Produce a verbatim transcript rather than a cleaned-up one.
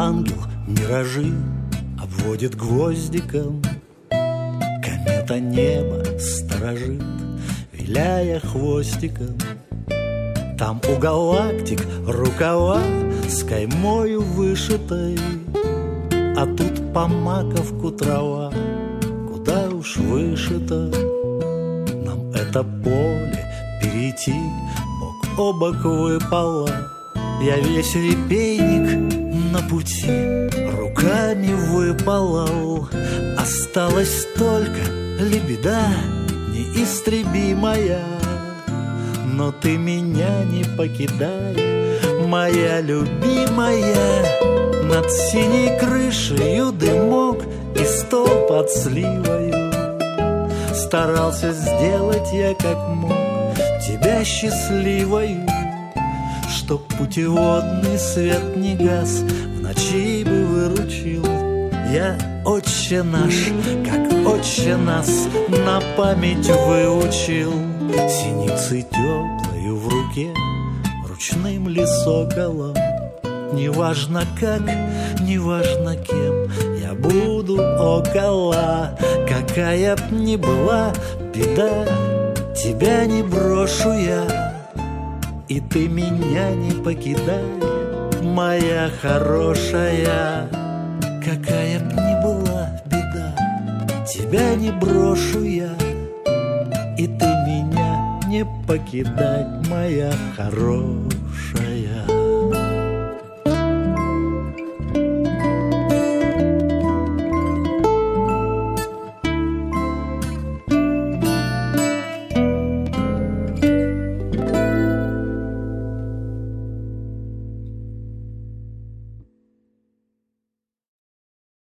ангел миражи обводит гвоздиком. Комета небо сторожит, виляя хвостиком. Там у галактик рукава с каймою вышитой, а тут по маковку трава, куда уж вышито. Нам это поле перейти бок о бок выпало. Я весь репейник на пути руками выпалал. Осталась только лебеда неистребимая. Но ты меня не покидай, моя любимая. Над синей крышею дымок и стол под сливою. Старался сделать я как мог тебя счастливою, чтоб путеводный свет не гас, в ночи бы выручил. Я отче наш, как отче нас, на память выучил. Синицей теплою в руке, ручным ли соколом. Неважно как, неважно кем, я буду около. Какая б ни была беда, тебя не брошу я. И ты меня не покидай, моя хорошая. Какая б ни была беда, тебя не брошу я. И ты меня не покидай, моя хорошая.